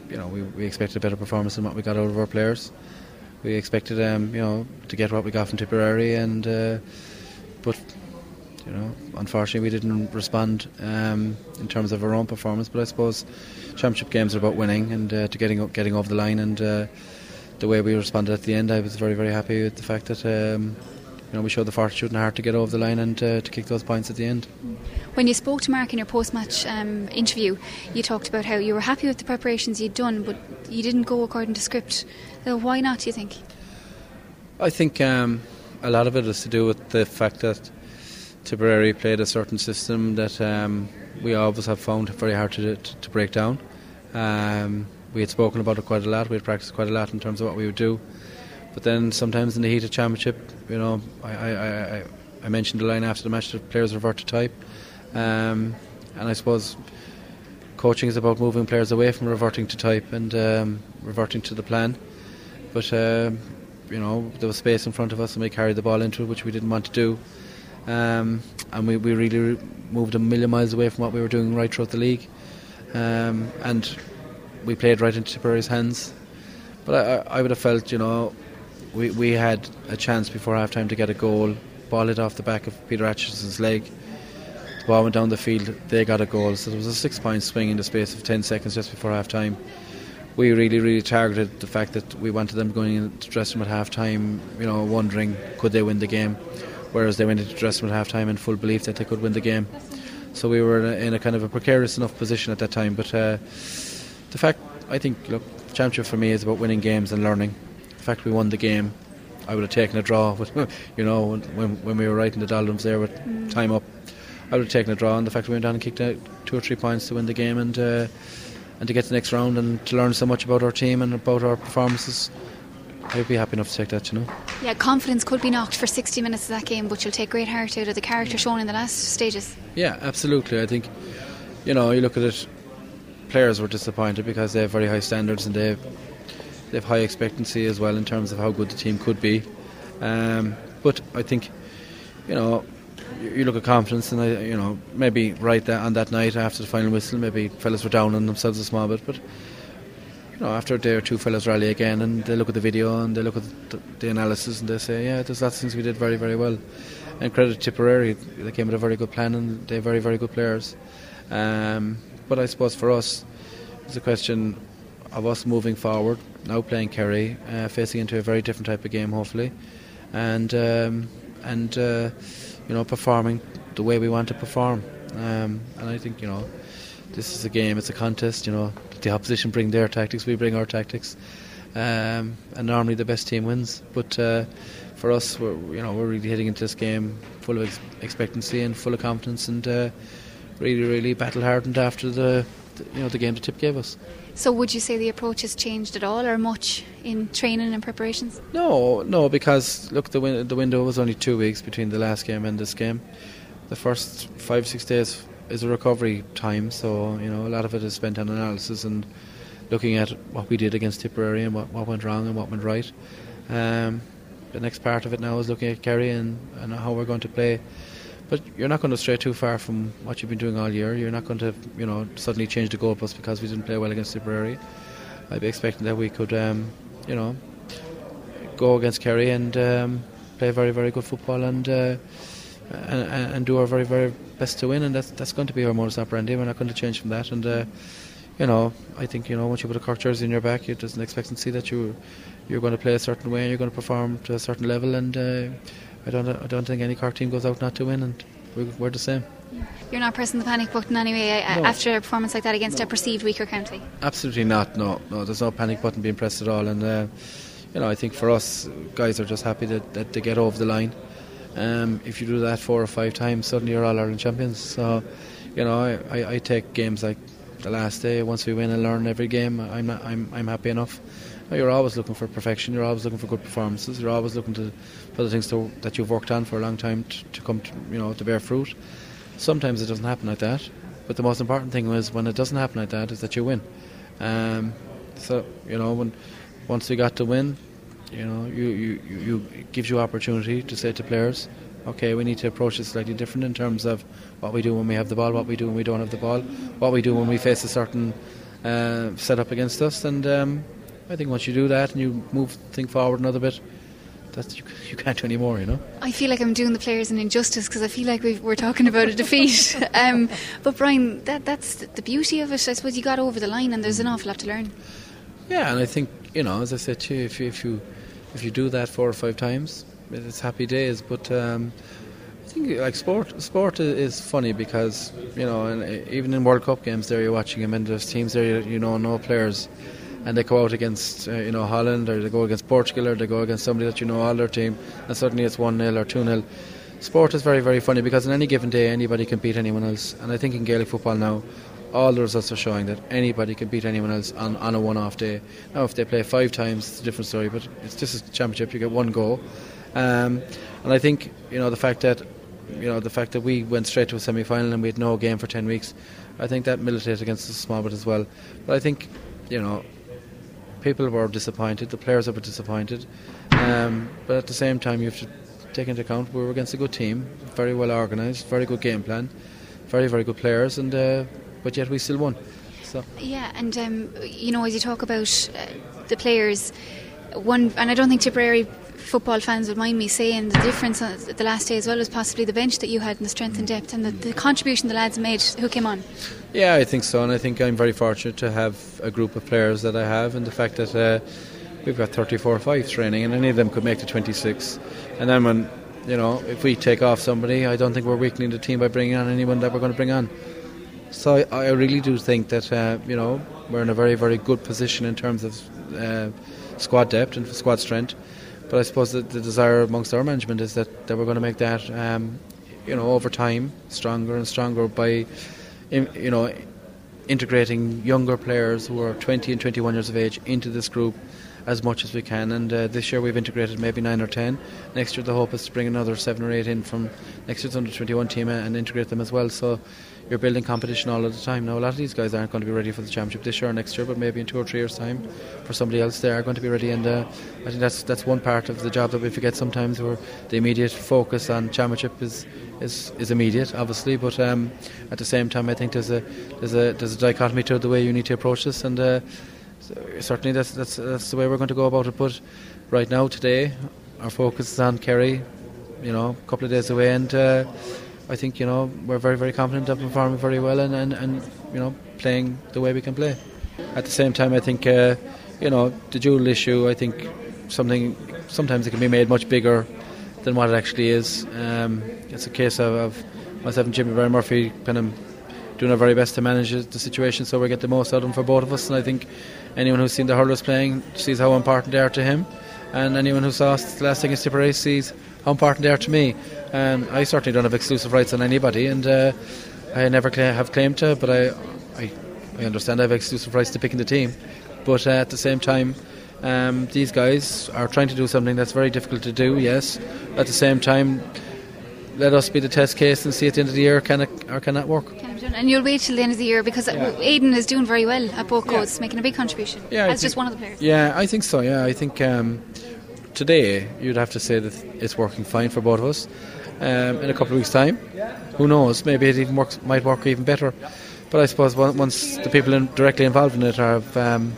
we expected a better performance than what we got out of our players. We expected to get what we got from Tipperary, and but unfortunately we didn't respond in terms of our own performance. But I suppose championship games are about winning and to getting over the line, and the way we responded at the end, I was very, very happy with the fact that we showed the fortitude and heart to get over the line and to kick those points at the end. When you spoke to Mark in your post-match interview, you talked about how you were happy with the preparations you'd done, but you didn't go according to script. Why not, do you think? I think a lot of it is to do with the fact that Tipperary played a certain system that we always have found very hard to break down. We had spoken about it quite a lot, we had practiced quite a lot in terms of what we would do. But then sometimes in the heat of championship, I mentioned the line after the match that players revert to type. And I suppose coaching is about moving players away from reverting to type and reverting to the plan. But there was space in front of us and we carried the ball into it, which we didn't want to do. And we really moved a million miles away from what we were doing right throughout the league. And we played right into Tipperary's hands. But I would have felt, we had a chance before half-time to get a goal. Ball hit off the back of Peter Atchison's leg. The ball went down the field, they got a goal. So there was a 6-point swing in the space of 10 seconds just before half-time. We really, really targeted the fact that we wanted them going into the dressing room at half-time, wondering could they win the game, whereas they went into the dressing room at half-time in full belief that they could win the game. So we were in a kind of a precarious enough position at that time. But the fact, I think, championship for me is about winning games and learning. The fact we won the game, I would have taken a draw. But, when we were right in the doldrums there with time up, I would have taken a draw. And the fact we went down and kicked out 2 or 3 points to win the game and to get to the next round and to learn so much about our team and about our performances, I'd be happy enough to take that, Yeah, confidence could be knocked for 60 minutes of that game, but you'll take great heart out of the character shown in the last stages. Yeah, absolutely. I think, you look at it, players were disappointed because they have very high standards and they have high expectancy as well in terms of how good the team could be. But I think, you look at confidence and maybe on that night after the final whistle, maybe fellas were down on themselves a small bit, but after a day or two, fellas rally again and they look at the video and they look at the analysis and they say, yeah, there's lots of things we did very, very well. And credit to Tipperary, they came with a very good plan and they're very, very good players. But I suppose for us, it's a question of us moving forward, now playing Kerry, facing into a very different type of game, hopefully, and performing the way we want to perform. And I think, this is a game, it's a contest, the opposition bring their tactics, we bring our tactics, and normally the best team wins. But for us, we're really heading into this game full of expectancy and full of confidence, and really, really battle hardened after the game the Tip gave us. So would you say the approach has changed at all or much in training and preparations? No, because look, the window was only 2 weeks between the last game and this game. The first 5-6 days is a recovery time, so a lot of it is spent on analysis and looking at what we did against Tipperary and what went wrong and what went right. The next part of it now is looking at Kerry and how we're going to play. But you're not going to stray too far from what you've been doing all year. You're not going to, suddenly change the goalposts because we didn't play well against Tipperary. I'd be expecting that we could, go against Kerry and play very, very good football and do our very, very best to win. And that's going to be our modus operandi. We're not going to change from that. And I think once you put a Cork jersey in your back, there's an expectancy that you're going to play a certain way and you're going to perform to a certain level. And I don't think any Cork team goes out not to win, and we're the same. You're not pressing the panic button anyway after a performance like that against a perceived weaker county? Absolutely not, no, there's no panic button being pressed at all. And I think for us, guys are just happy that they get over the line. If you do that 4 or 5 times, suddenly you're all Ireland champions. So I take games like the last day, once we win and learn every game, I'm happy enough. You're always looking for perfection, you're always looking for good performances, you're always looking for the things that you've worked on for a long time to come to bear fruit. Sometimes it doesn't happen like that, but the most important thing is when it doesn't happen like that is that you win. So once we got to win, it gives you opportunity to say to players, okay, we need to approach it slightly different in terms of what we do when we have the ball, what we do when we don't have the ball, what we do when we face a certain set up against us, and I think once you do that and you move the thing forward another bit, you can't do any more, you know. I feel like I'm doing the players an injustice because I feel like we're talking about a defeat. But Brian, that's the beauty of it. I suppose you got over the line and there's an awful lot to learn. Yeah, and I think, you know, as I said to you, if you do that 4 or 5 times, it's happy days. But I think like sport is funny because, you know, and even in World Cup games there you're watching them and there's teams there you know no players, and they go out against you know, Holland, or they go against Portugal, or they go against somebody that you know all their team, and suddenly it's 1-0 or 2-0. Sport is very, very funny because on any given day anybody can beat anyone else, and I think in Gaelic football now all the results are showing that anybody can beat anyone else on a one-off day. Now if they play 5 times it's a different story, but it's just a championship, you get one go. And I think, you know, the fact that we went straight to a semi-final and we had no game for 10 weeks, I think that militated against us a small bit as well. But I think, you know, people were disappointed, the players were disappointed, but at the same time you have to take into account we were against a good team, very well organised, very good game plan, very, very good players, and but yet we still won. So. Yeah, and you know, as you talk about the players, and I don't think Tipperary football fans would mind me saying the difference on the last day as well was possibly the bench that you had and the strength and depth and the contribution the lads made who came on. Yeah, I think so, and I think I'm very fortunate to have a group of players that I have, and the fact that we've got 34-5 training and any of them could make the 26, and then when, you know, if we take off somebody, I don't think we're weakening the team by bringing on anyone that we're going to bring on. So I really do think that you know, we're in a very, very good position in terms of squad depth and squad strength. But I suppose that the desire amongst our management is that we're going to make that, you know, over time stronger and stronger by, you know, integrating younger players who are 20 and 21 years of age into this group as much as we can. And this year we've integrated maybe 9 or 10. Next year the hope is to bring another 7 or 8 in from next year's under 21 team and integrate them as well. So you're building competition all of the time. Now a lot of these guys aren't going to be ready for the championship this year or next year, but maybe in 2 or 3 years' time for somebody else they are going to be ready. And I think that's one part of the job that we forget sometimes, where the immediate focus on championship is immediate, obviously, but at the same time I think there's a dichotomy to the way you need to approach this, and certainly that's the way we're going to go about it. But right now, today, our focus is on Kerry, you know, a couple of days away, and I think, you know, we're very, very confident of performing very well and you know, playing the way we can play. At the same time, I think you know, the dual issue, I think sometimes it can be made much bigger than what it actually is. It's a case of myself and Jimmy Brian Murphy kind of doing our very best to manage the situation so we get the most out of them for both of us. And I think anyone who's seen the hurlers playing sees how important they are to him, and anyone who saw us the last thing in Tipperary sees how important they are to me. And I certainly don't have exclusive rights on anybody, and I never have claimed to, but I understand I have exclusive rights to picking the team. But at the same time, these guys are trying to do something that's very difficult to do, yes. At the same time, let us be the test case and see at the end of the year can it or can that work. And you'll wait till the end of the year because Aidan is doing very well at both codes, making a big contribution as just one of the players. Yeah, I think so. Yeah, I think today you'd have to say that it's working fine for both of us. In a couple of weeks' time, who knows? Maybe it even might work even better. But I suppose once the people directly involved in it are of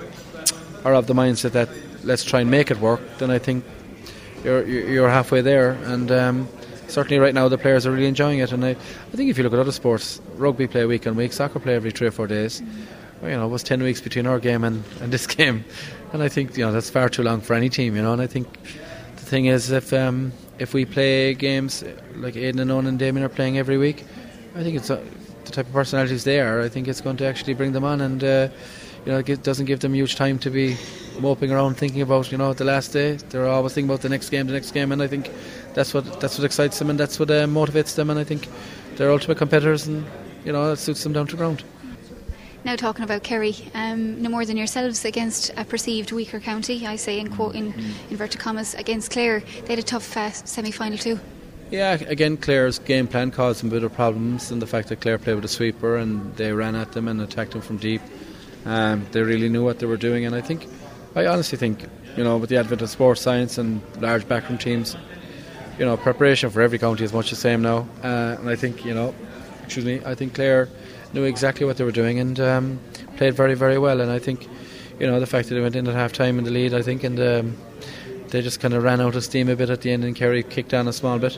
the mindset that let's try and make it work, then I think you're halfway there. And certainly right now the players are really enjoying it. And I think if you look at other sports, rugby play week on week, soccer play every 3 or 4 days. Well, you know, it was 10 weeks between our game and this game, and I think, you know, that's far too long for any team. You know, and I think the thing is if we play games like Aidan and Owen and Damien are playing every week, I think it's the type of personalities they are. I think it's going to actually bring them on, and you know, it doesn't give them huge time to be moping around thinking about, you know, the last day. They're always thinking about the next game, and I think that's what excites them, and that's what motivates them, and I think they're ultimate competitors, and you know, it suits them down to the ground. Now talking about Kerry, no more than yourselves against a perceived weaker county, I say in inverted commas, against Clare. They had a tough semi-final too. Yeah, again, Clare's game plan caused them a bit of problems, and the fact that Clare played with a sweeper and they ran at them and attacked them from deep. They really knew what they were doing, and I honestly think, you know, with the advent of sports science and large backroom teams, you know, preparation for every county is much the same now. And I think, you know, I think Clare knew exactly what they were doing and played very, very well. And I think, the fact that they went in at half time in the lead, I think, and they just kind of ran out of steam a bit at the end, and Kerry kicked on a small bit.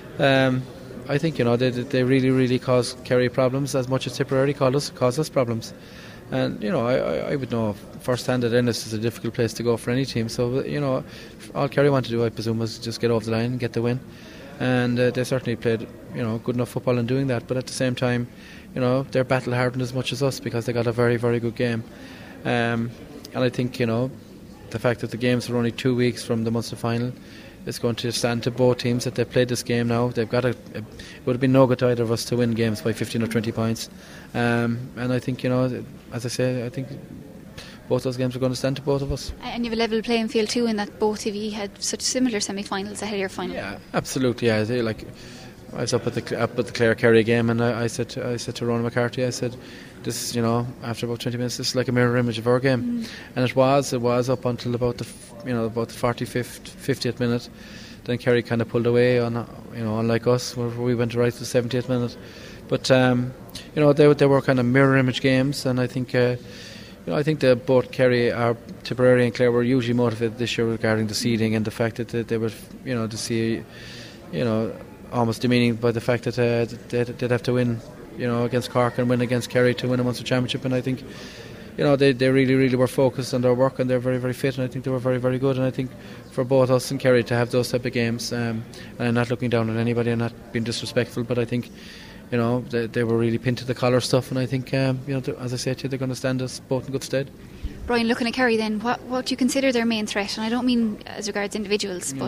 I think they really, really caused Kerry problems as much as Tipperary caused us problems. And I would know firsthand that Ennis is a difficult place to go for any team. So all Kerry wanted to do, I presume, was just get over the line and get the win. And they certainly played good enough football in doing that. But at the same time, they're battle hardened as much as us because they got a very, very good game. And I think the fact that the games were only 2 weeks from the Munster final is going to stand to both teams that they've played this game now. They've got it would have been no good to either of us to win games by 15 or 20 points. And I think, as I say, I think both those games are going to stand to both of us. And you have a level playing field too, in that both of you had such similar semi-finals ahead of your final. Yeah, absolutely. Yeah, I was up at the Clare Kerry game, and I said to Ronan McCarthy, I said, this, after about 20 minutes, this is like a mirror image of our game. And it was up until about the 45th, 50th minute. Then Kerry kind of pulled away on, unlike us, where we went right to the 70th minute. But they were kind of mirror image games, and I think. I think that both Kerry, Tipperary and Clare were hugely motivated this year regarding the seeding and the fact that they were, to see, almost demeaning by the fact that they'd have to win, against Cork and win against Kerry to win a Munster Championship. And I think, they really, really were focused on their work, and they're very, very fit, and I think they were very, very good. And I think for both us and Kerry to have those type of games, and I'm not looking down on anybody and not being disrespectful, but I think, they were really pinned to the collar stuff, and I think, as I said to you, they're going to stand us both in good stead. Brian, looking at Kerry then, what do you consider their main threat? And I don't mean as regards individuals, but...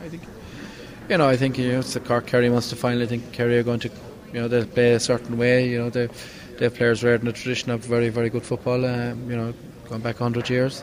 I think it's the Cork-Kerry Munster final. I think Kerry are going to, they'll play a certain way. They have players reared in a tradition of very, very good football, going back 100 years.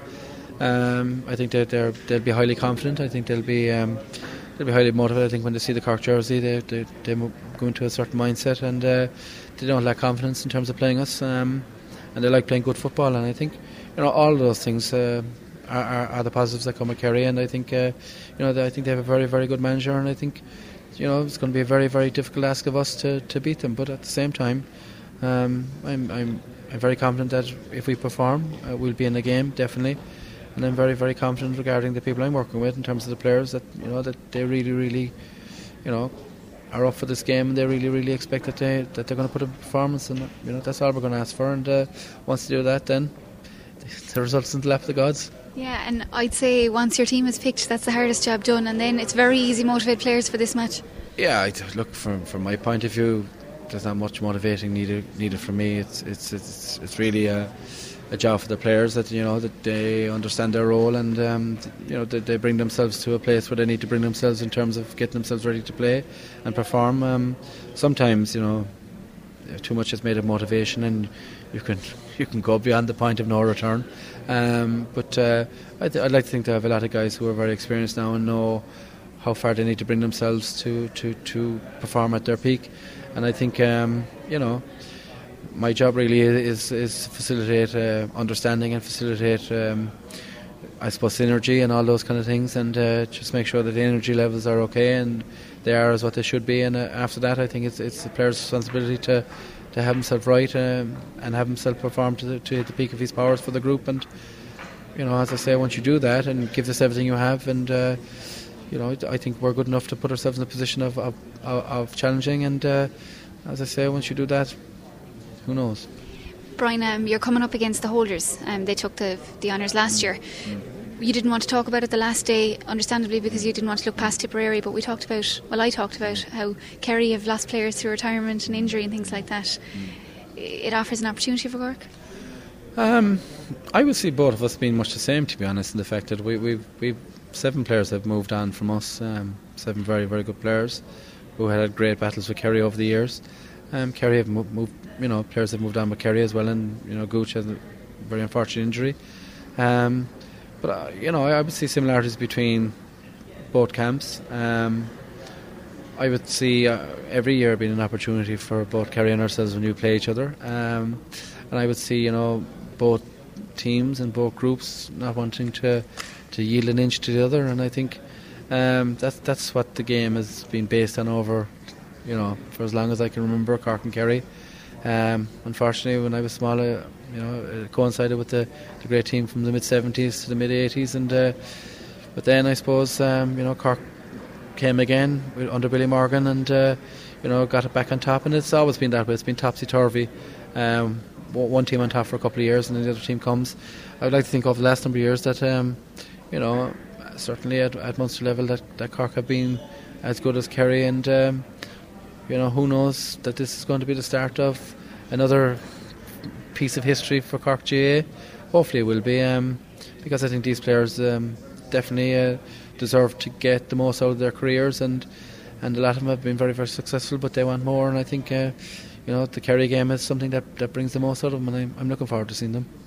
I think they'll be highly confident. I think they'll be highly motivated. I think when they see the Cork jersey, they go into a certain mindset, and they don't lack confidence in terms of playing us, and they like playing good football. And I think all of those things are the positives that come with Kerry. And I think I think they have a very, very good manager, and I think it's going to be a very, very difficult ask of us to beat them. But at the same time, I'm very confident that if we perform, we'll be in the game definitely. And I'm very, very confident regarding the people I'm working with in terms of the players that that they really, really, are up for this game, and they really, really expect that they're going to put a performance, and that's all we're going to ask for. And once they do that, then the results in the lap of the gods. Yeah, and I'd say once your team is picked, that's the hardest job done, and then it's very easy to motivate players for this match. Yeah, look, from my point of view, there's not much motivating needed from me. It's really a job for the players that that they understand their role, and they bring themselves to a place where they need to bring themselves in terms of getting themselves ready to play and perform. Sometimes too much is made of motivation, and you can go beyond the point of no return. But I'd like to think they have a lot of guys who are very experienced now and know how far they need to bring themselves to perform at their peak. And I think my job really is facilitate understanding and facilitate I suppose synergy and all those kind of things, and just make sure that the energy levels are okay and they are as what they should be. And after that, I think it's the player's responsibility to have himself right and have himself perform to the peak of his powers for the group. And as I say, once you do that and give this everything you have, and I think we're good enough to put ourselves in a position of challenging. And as I say, once you do that, who knows? Brian, you're coming up against the holders. They took the honours last year. You didn't want to talk about it the last day, understandably, because you didn't want to look past Tipperary, but I talked about how Kerry have lost players through retirement and injury and things like that. It offers an opportunity for Cork? I would see both of us being much the same, to be honest, in the fact that we've 7 players have moved on from us, 7 very, very good players who had great battles with Kerry over the years. Kerry have moved, players have moved on with Kerry as well, and Gooch has a very unfortunate injury. But I would see similarities between both camps. I would see every year being an opportunity for both Kerry and ourselves when we play each other. And I would see both teams and both groups not wanting to yield an inch to the other. And I think that's what the game has been based on over, for as long as I can remember, Cork and Kerry. Unfortunately, when I was small, it coincided with the great team from the mid-70s to the mid-80s, and but then I suppose Cork came again under Billy Morgan, and got it back on top, and it's always been that way. It's been topsy-turvy. One team on top for a couple of years, and then the other team comes. I would like to think over the last number of years that certainly at Munster level that Cork have been as good as Kerry, and who knows that this is going to be the start of another piece of history for Cork GAA. Hopefully it will be, because I think these players definitely deserve to get the most out of their careers, and a lot of them have been very, very successful, but they want more, and I think the Kerry game is something that brings the most out of them, and I'm looking forward to seeing them.